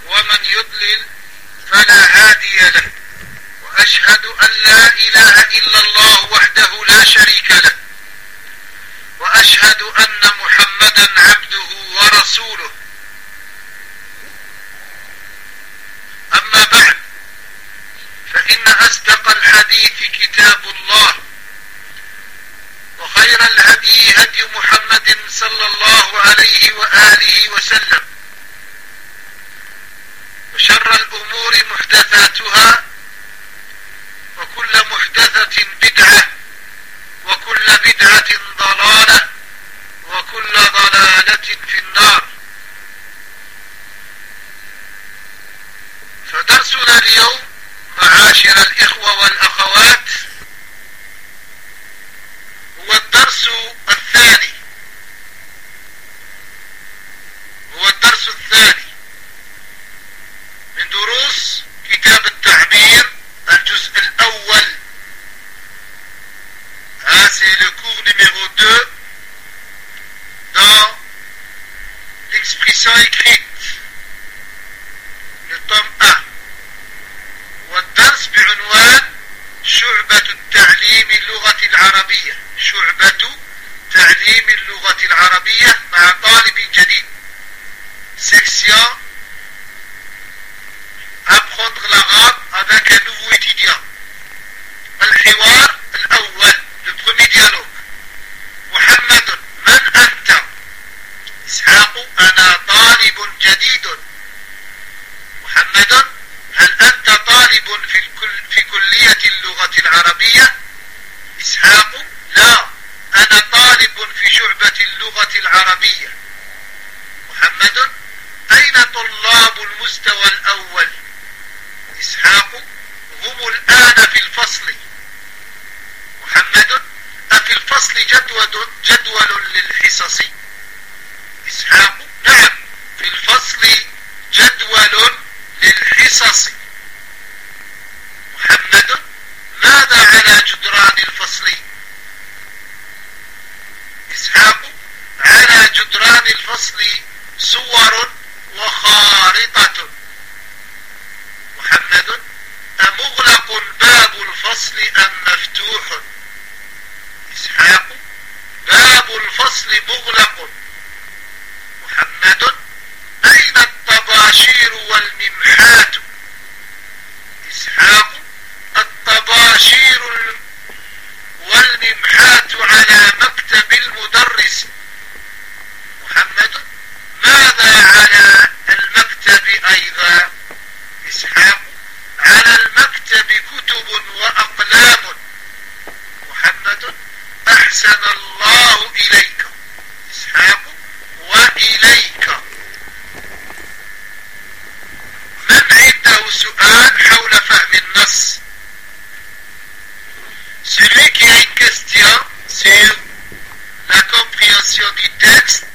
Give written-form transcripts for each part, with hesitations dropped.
ومن يضلل فلا هادي له، وأشهد أن لا إله إلا الله وحده لا شريك له، وأشهد أن محمدا عبده ورسوله. أما بعد، فإن أصدق الحديث كتاب الله، وخير الهدي هدي محمد صلى الله عليه وآله وسلم، وشر الأمور محدثاتها، وكل محدثة بدعة، وكل بدعة ضلالة، وكل ضلالة في النار. فدرسنا اليوم معاشر الإخوة والأخوات هو الدرس الثاني من دروس كتاب التعبير الجزء الأول. C'est le cours numéro 2 dans l'expression écrite, le tome 1. والدرس بعنوان شعبة التعليم اللغة العربية، شعبة تعليم اللغة العربية مع طالب جديد. Section apprendre l'arabe avec un nouveau étudiant. الحوار الأول، le premier dialogue. محمد: من أنت؟ إسحاق: أنا طالب جديد. محمد: هل أنت طالب في كلية اللغة العربية؟ إسحاق: لا، أنا طالب في شعبة اللغة العربية. محمد: أين طلاب المستوى الأول؟ إسحاق: هم الآن في الفصل. محمد: أفي الفصل جدول للحصص؟ إسحاق: نعم، في الفصل جدول للحصص. محمد: ماذا على جدران الفصل؟ إسحاق: على جدران الفصل صور وخارطة. محمد: أمغلق باب الفصل أم مفتوح؟ إسحاق: باب الفصل مغلق. محمد: أين الطباشير والممحات؟ إسحاق: الطباشير والممحات على مكتب المدرس. محمد: ماذا على المكتب أيضا؟ إسحاق: على المكتب كتب وأقلام. محمد: أحسن الله إليك. إسحاق: وإليك. من عنده سؤال حول فهم النص؟ Celui qui a une question sur la compréhension du texte,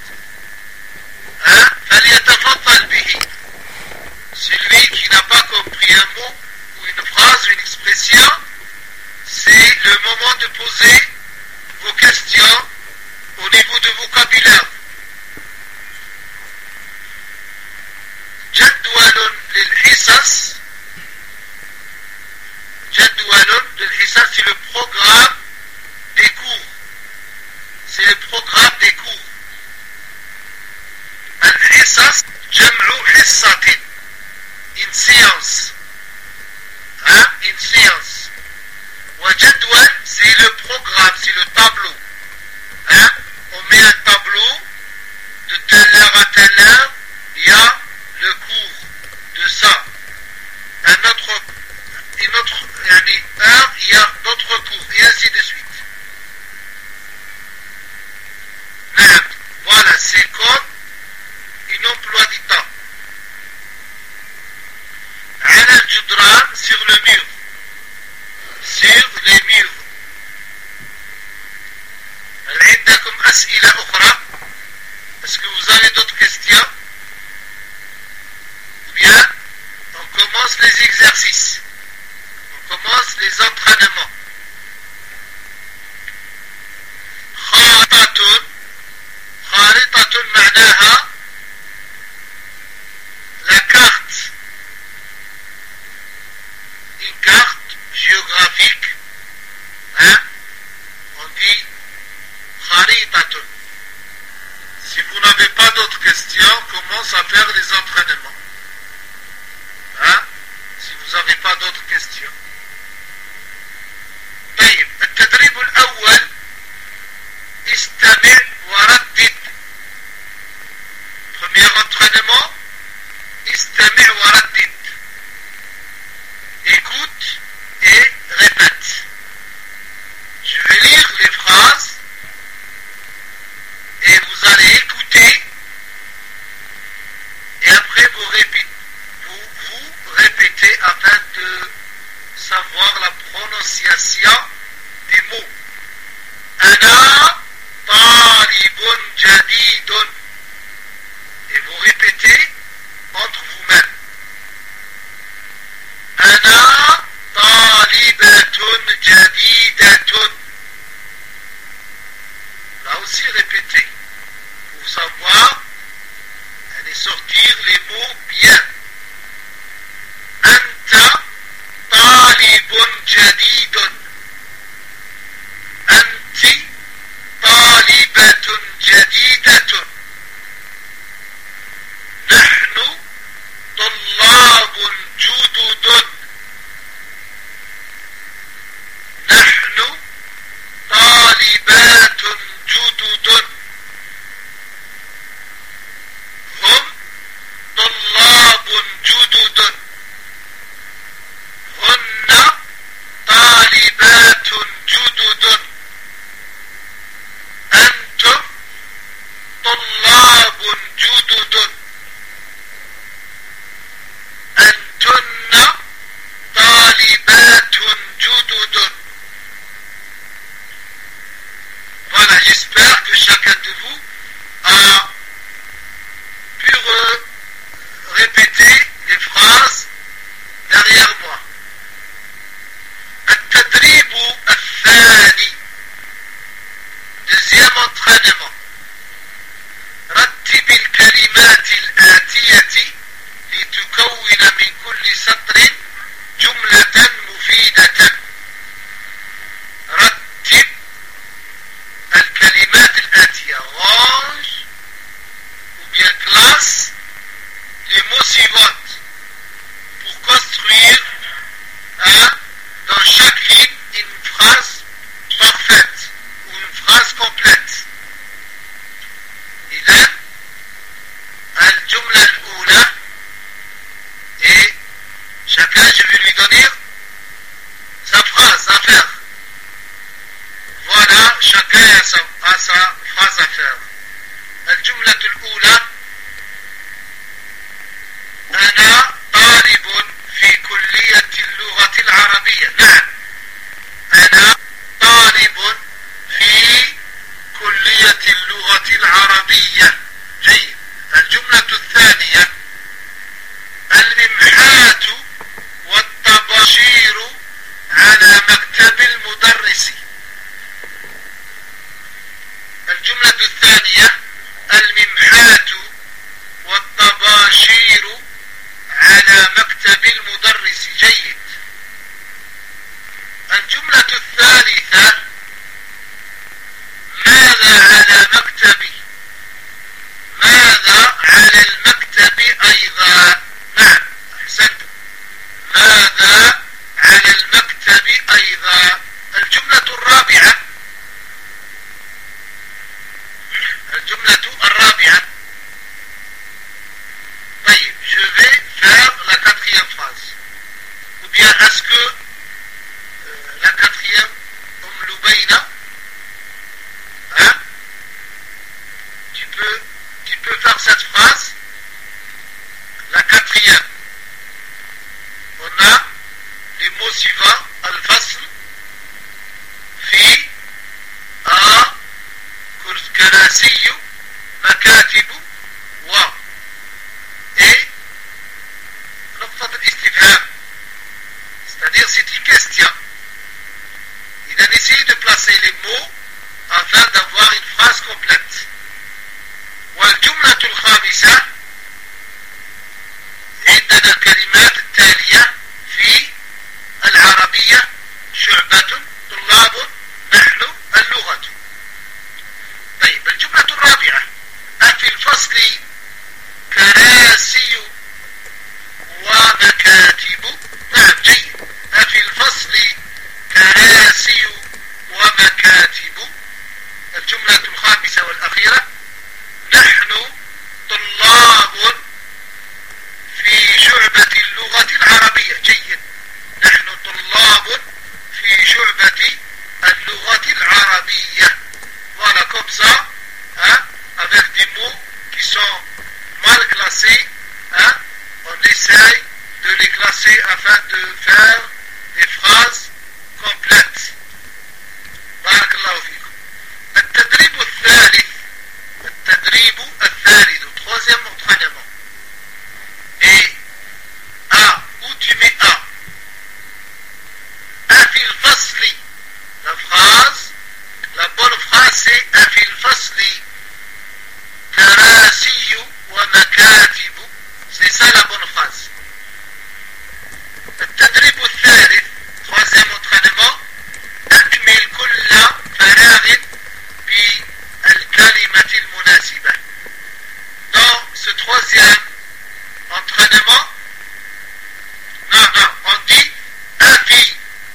فليتفضل به. Celui qui n'a pas compris un mot ou une phrase ou une expression, c'est le moment de poser vos questions au niveau de vocabulaire. جدول للحصص. جدول للحصص, c'est le programme des cours. C'est le programme des cours. الحصص جمع حصة. Une séance. Une séance. وجدول, c'est le programme, c'est le tableau. On met un tableau de telle heure à telle heure, il y a le cours de ça. Une autre heure, il y a d'autres cours, et ainsi de suite. Voilà, c'est comme un emploi du temps. على الجدران, sur le mur. Sur les murs. هل عندكم أسئلة أخرى؟ Est-ce que vous avez d'autres questions? Bien, on commence les exercices. On commence les entraînements. خارطة. خارطة معناها la carte. d'entraînement. Hein? Si vous n'avez pas d'autres questions. طيب التدريب الأول استمع وردد. Premier entraînement, استمع وردد. Écoute et répète. Je vais lire les phrases et vous allez écouter et après vous répétez afin de savoir la prononciation des mots. أنا طالب جديد. Et vous répétez entre vous-même. أنا طالبة جديدة. Là aussi répétez. Pour savoir et sortir les mots bien. أنت طالب جديد. أنت طالبة جديدة. نحن طلاب جدد. نحن طالبات جدد. هم طلاب جدد. هن طالبات جدد. أنتم طلاب جدد. أنتن طالبات جدد. Voilà, j'espère que chacun de vous a pu répéter les phrases derrière moi. التدريب الثاني. Deuxième entraînement. رتب الكلمات الآتية لتكون من كل سطر جملة مفيدة. رتب الكلمات الآتية. Range ou bien classe les mots suivants pour construire dans chaque ligne une phrase parfaite ou une phrase complète. إذن الجملة الأولى et chacun je vais lui donner sa phrase à faire. Voilà, chacun a sa phrase à faire. الجملة الأولى essaye de les classer afin de faire des phrases complètes. بارك الله فيكم. التدريب الثالث troisième entraînement. Et A, où tu mets A? أفي الفصل. La bonne phrase c'est أفي الفصل كراسي ومكاتب. C'est ça la bonne phrase. التدريب الثالث troisième entraînement. أكمل كل فراغ بالكلمة المناسبة. Dans ce troisième entraînement, on dit أفي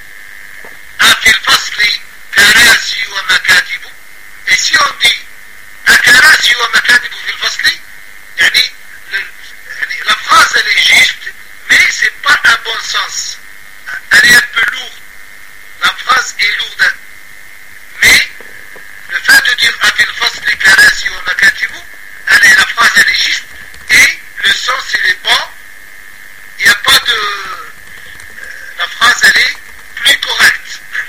الفصل كراسي ومكاتب. Et si on dit كراسي ومكاتب في الفصل, يعني la phrase elle est juste, mais c'est pas un bon sens. Elle est un peu lourde. La phrase est lourde. Mais le fait de dire أفي الفصل كراسي ومكاتب, la phrase elle est juste et le sens il est bon. Il n'y a pas de... La phrase elle est plus correcte.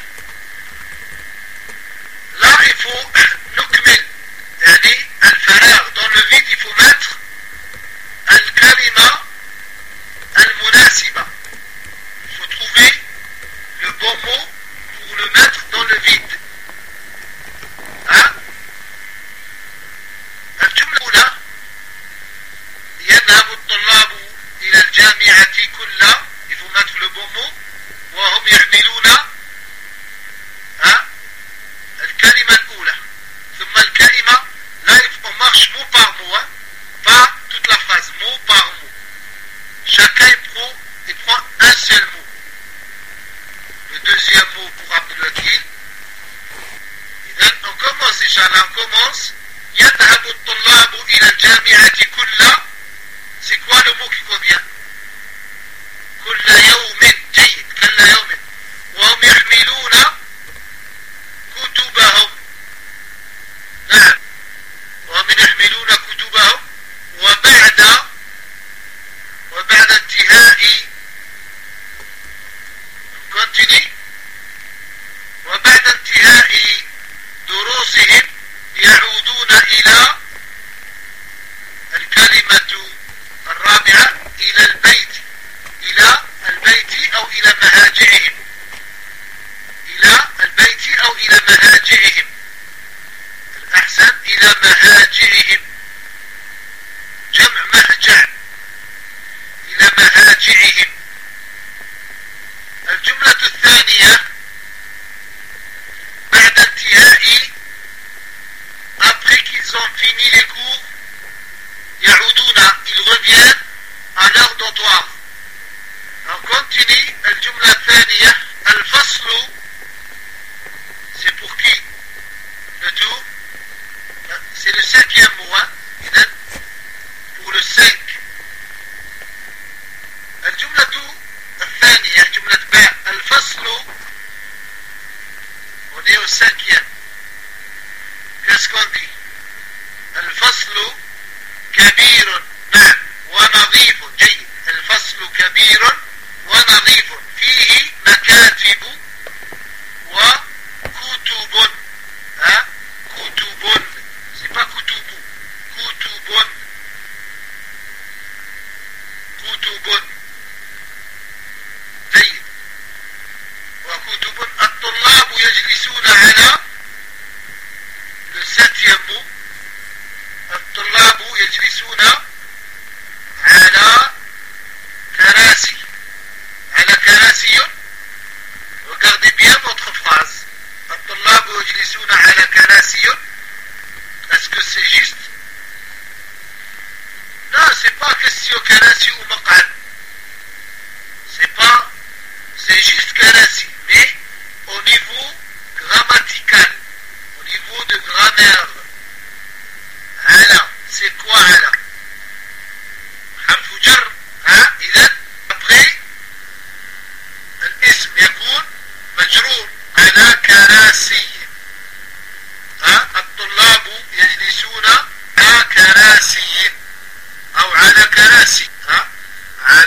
Là il faut نكمل, يعني الفراغ dans le vide il faut mettre الكلمة المناسبة. Il faut trouver le bon mot pour le mettre dans le vide. الجملة الأولى يذهب الطلاب إلى الجامعة كل, il faut mettre le bon mot, وهم يحملون الكلمة الأولى. ثم الكلمة, là on marche mot par mot, pas toute la phrase, mot par mot. Chacun il prend un seul mot. Le deuxième mot pour Abdelwakil. On commence, Inch'Allah, on commence. يذهب الطلاب إلى الجامعة كل. C'est quoi le mot qui convient? كل يوم. جيد, كل يوم. وهم يحملون كتبهم. نعم, وهم يحملون كتبهم. وبعد انتهاء, continue, وبعد انتهاء دروسهم يعودون إلى الكلمة الرابعة إلى البيت أو إلى مهاجعهم. إلى البيت أو إلى مهاجعهم. الأحسن إلى مهاجعهم, جمع مهجع, إلى مهاجعهم. الجملة الثانية بعد انتهاء, après qu'ils ont fini les cours, يعودون, ils reviennent à leur dortoir. On continue. الجملة الثانية الفصل, c'est pour qui? Le tour, c'est le cinquième mot, pour le 5. الجملة الثانية, الجملة باء, الفصل, on est au cinquième. Qu'est-ce qu'on dit? الفصل كبير, نعم, ونظيف. جيد. الفصل كبير ونظيف فيه مكاتب وكتب. كتب, c'est pas كتب, كتب. جيد. وكتب. الطلاب يجلسون على, le septième mot, الطلاب يجلسون على كراسي. على كراسي. Regardez bien votre phrase. الطلاب يجلسون على كراسي. Est-ce que c'est juste? Non, c'est pas question كراسي ou مقعد. C'est juste كراسي, mais au niveau grammatical, au niveau de grammaire. على, c'est quoi على? حرف جر. إذن après الاسم يكون مجرور على كراسي. الطلاب يجلسون على كراسي أو على كراسي. على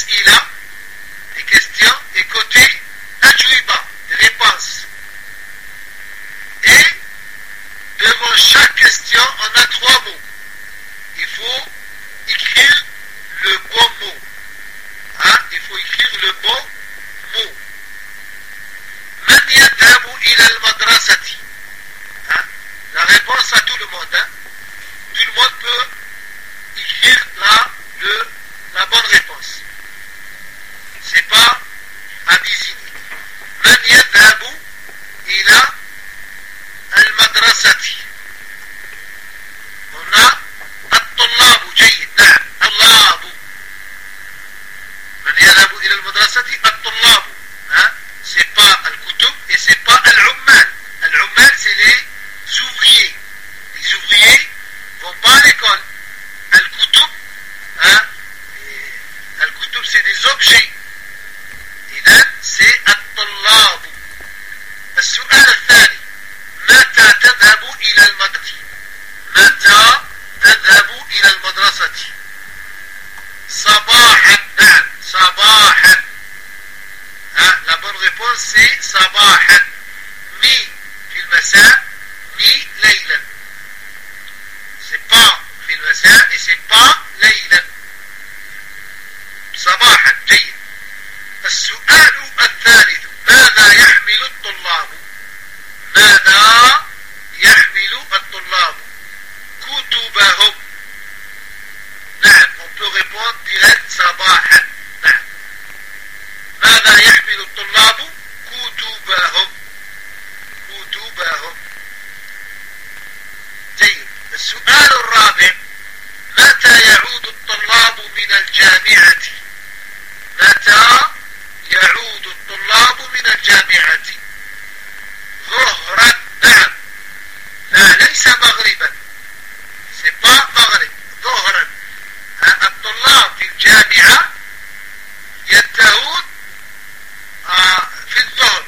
As'ila, des questions, et côté Ajwiba, des réponses. Et devant chaque question, on a 3 mots. Il faut écrire le bon mot. Il faut écrire le bon mot. Man yadhabu ila al-madrasati. La réponse à tout le monde. Tout le monde peut écrire la bonne réponse. C'est pas à désigner. Man yadhabu ila al-madrasati. On a الطلاب جيد نعم الطلاب من يذهب إلى المدرسة الطلاب c'est pas الكتب et c'est pas العمال. العمال c'est les ouvriers. Les ouvriers vont pas à l'école. الكتب الكتب c'est des objets. إذن c'est الطلاب. السؤال الثاني متى تذهب إلى المدرسة؟ متى تذهب إلى المدرسة؟ صباحا نعم صباحا. La bonne réponse c'est صباحا. ni في المساء ni ليلا. c'est pas في المساء et c'est pas ليلا. صباحا جيد. السؤال الثالث ماذا يحمل الطلاب؟ ماذا يحمل الطلاب؟ كتبهم. نعم on peut répondre direct صباحا. نعم ماذا يحمل الطلاب؟ كتبهم. كتبهم. جيد. السؤال الرابع متى يعود الطلاب من الجامعة؟ متى يعود الطلاب من الجامعة؟ ظهرا. نعم لا ليس مغربا. c'est pas مغرب. ظهرا. الطلاب في الجامعة ينتهون في الظهر.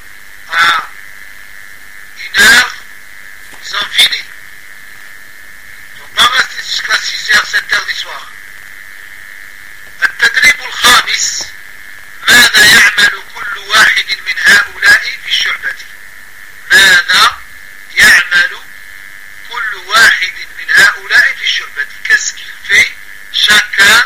une heure ils ont fini. Ils ne vont pas rester jusqu'à 6h 7h du soir. التدريب الخامس ماذا يعمل كل واحد من هؤلاء في الشعبة؟ ماذا يعمل كل واحد من هؤلاء في الشعبة؟ qu'est-ce qu'il fait chacun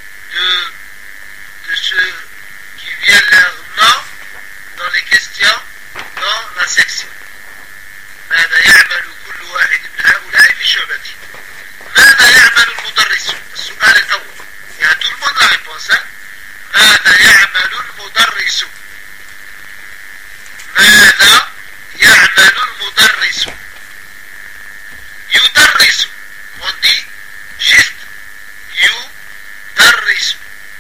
de ceux qui viennent leur nom dans les questions dans la section. ماذا يعمل كل واحد من هؤلاء في الشعبة؟ ماذا يعمل المدرس؟ السؤال الأول. Il y a tout le monde la réponse. ماذا يعمل المدرس؟ ماذا يعمل المدرس؟ يدرس. On dit juste يدرس.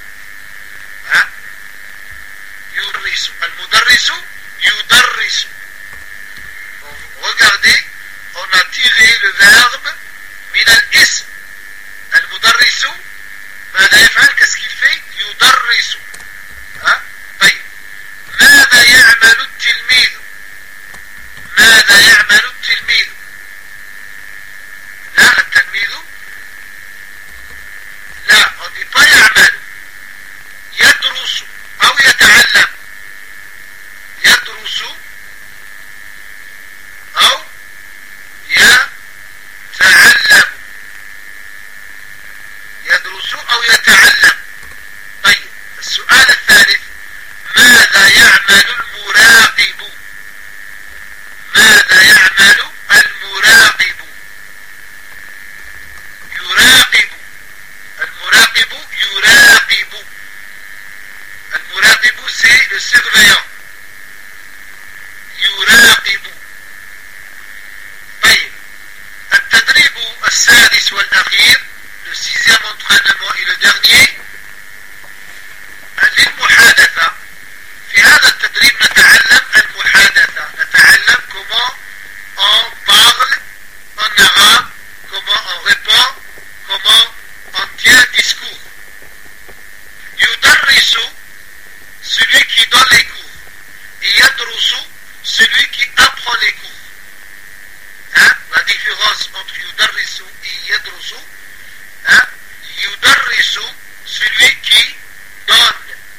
يدرس. المدرس يدرس. Regardez, on a tiré le verbe من الاسم. المدرس ماذا يفعل؟ qu'est-ce qu'il fait؟ يدرس. طيب ماذا يعمل التلميذ؟ ماذا يعمل التلميذ؟ لا التلميذ لا on dit pas يعمل. يدرس أو يتعلم. يدرس أو يتعلم. يدرس أو يتعلم. طيب السؤال الثالث ماذا يعمل المراقب؟ ماذا يعمل المراقب؟ يراقب. المراقب يراقب. المراقب c'est le surveillant. يراقب. طيب التدريب السادس والأخير le 6e entraînement et le dernier للمحادثة. في هذا التدريب نتعلم المحادثة. نتعلم comment on parle en arabe, comment on répond, comment on tient discours. يدرس celui qui donne les cours. Et يدرس celui qui apprend les cours. La différence entre يدرس et يدرس. يدرس celui qui donne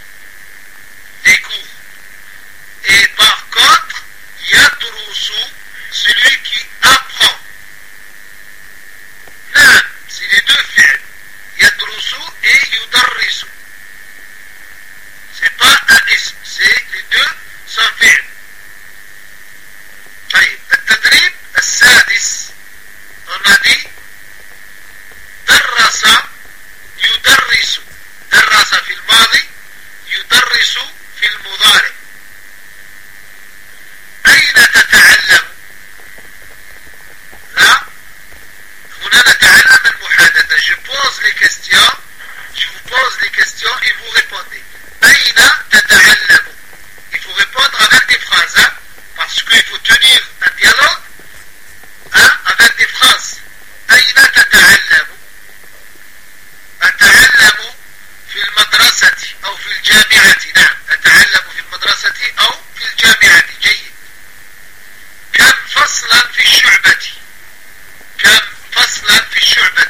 الجامعة. نعم، أتعلم في المدرسة أو في الجامعة. جيد. كم فصلا في الشعبة؟ كم فصلا في الشعبة؟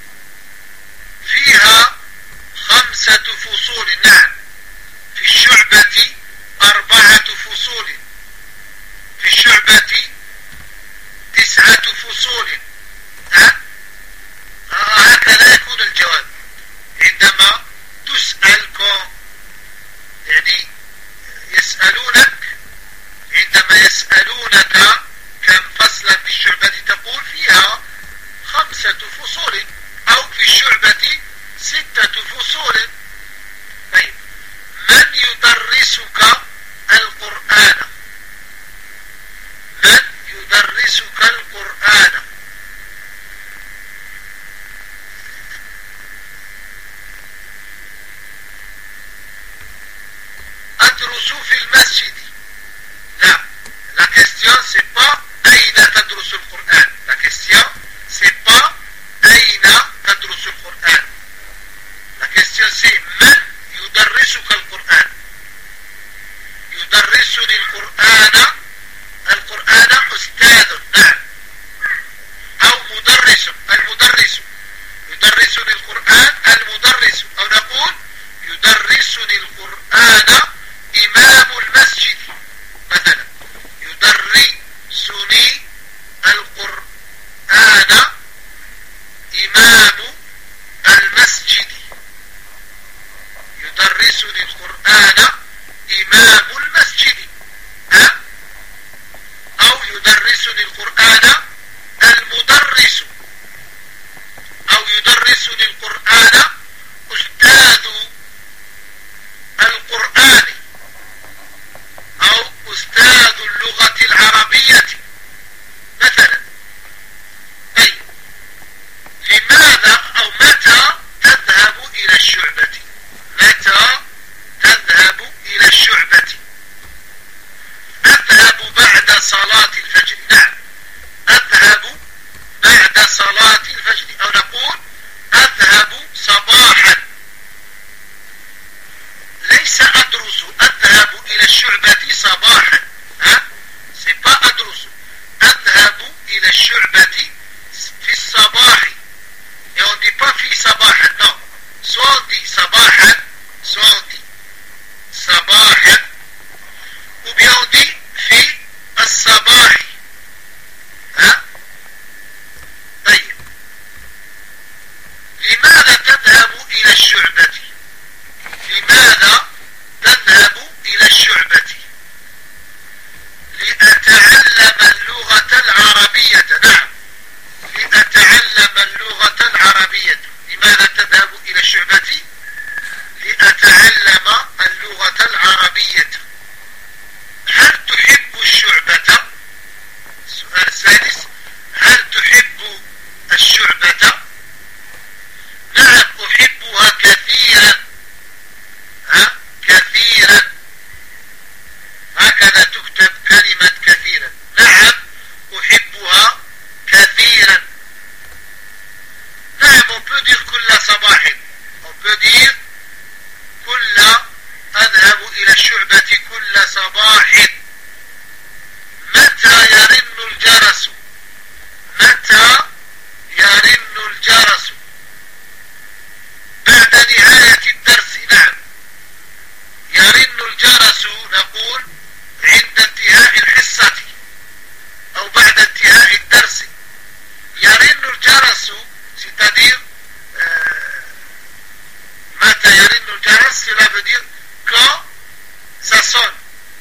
فيها 5 فصول. نعم، في الشعبة 4 فصول. في الشعبة 9 فصول. هكذا يكون الجواب عندما تسأل. يعني يسألونك، عندما يسألونك كم فصلا في الشعبة تقول فيها 5 فصول، أو في الشعبة 6 فصول. طيب، من يدرسك القرآن؟ من يدرسك القرآن؟ أدرس في المسجد. لا، la question c'est pas أين تدرس القرآن. la question c'est pas أين تدرس القرآن. la question c'est من يدرسك القرآن. يدرسني القرآن. القرآن أستاذ. نعم، أو مدرس. المدرس يدرسني القرآن. المدرس، أو نقول يدرسني القرآن إمام المسجد مثلا. يدرسني القرآن إمام المسجد. يدرسني القرآن إمام المسجد. أو يدرسني القرآن المدرس. أو يدرسني القرآن أستاذ القرآن، أو أستاذ اللغة العربية مثلا. طيب، لماذا أو متى تذهب إلى الشعبة؟ متى تذهب إلى الشعبة؟ أذهب بعد صلاة الفجر. نعم، أذهب بعد صلاة الفجر، أو نقول أذهب صباحا. ليس أدرس. أذهب إلى الشعبة صباحا. سيبا أدرس. أذهب إلى الشعبة في الصباح. et on dit pas في صباحا. non, soit on dit صباحا، soit on dit صباحا، ou bien on dit في الصباح. طيب، لماذا تذهب إلى الشعبة؟ لماذا تذهب إلى الشعبة؟ لأتعلم اللغة العربية. نعم، لأتعلم اللغة العربية. لماذا تذهب إلى الشعبة؟ لأتعلم اللغة العربية. هل تحب الشعبة؟ السؤال السادس، هل تحب الشعبة؟ نعم، أحبها كثيرا. كثيرا، هكذا تكتب كلمة كثيرا. نعم، أحبها كثيرا. نعم، on peut dire كل صباح. on peut dire أذهب إلى الشعبة كل صباح. متى يرن الجرس؟ متى يرن الجرس؟ بعد نهاية الدرس. نعم، يرن الجرس نقول عند انتهاء الحصة أو بعد انتهاء الدرس. يرن الجرس c'est-à-dire متى يرن الجرس cela veut dire quand ça sonne.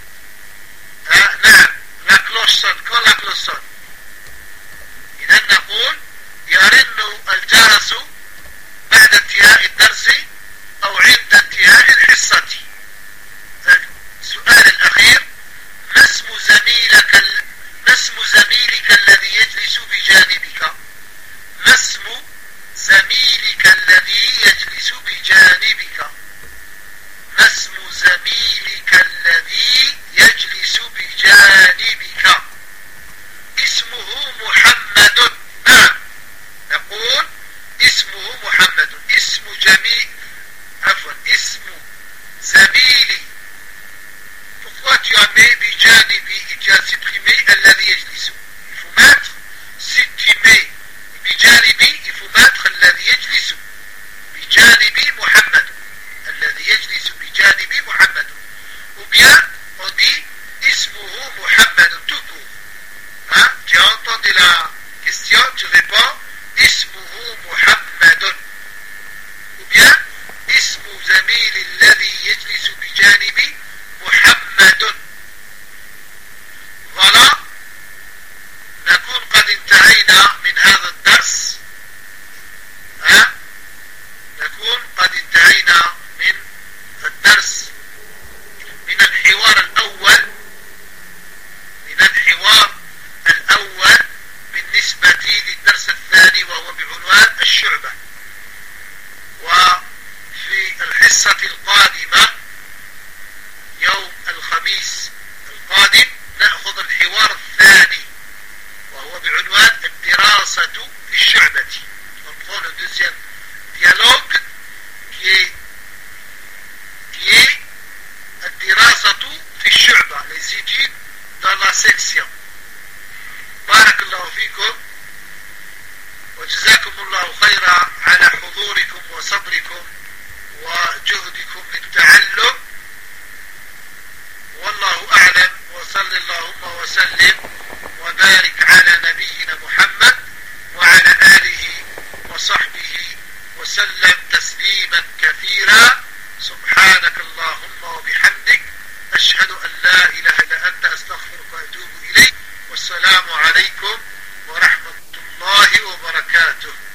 نعم، la cloche sonne. quand la cloche sonne. إذا نقول يرن الجرس بعد انتهاء الدرس أو عند انتهاء الحصة. السؤال الأخير، ما اسم زميلك الذي يجلس بجانبك؟ ما اسم زميلك الذي يجلس بجانبك؟ ما section. بارك الله فيكم وجزاكم الله خيرا على حضوركم وصبركم وجهدكم للتعلم. والله أعلم، وصل اللهم وسلم وبارك على نبينا محمد وعلى آله وصحبه وسلم تسليما كثيرا. سبحانك اللهم وبحمدك، أشهد أن لا إله إلا أنت، أستغفرك وأتوب إليك. والسلام عليكم ورحمة الله وبركاته.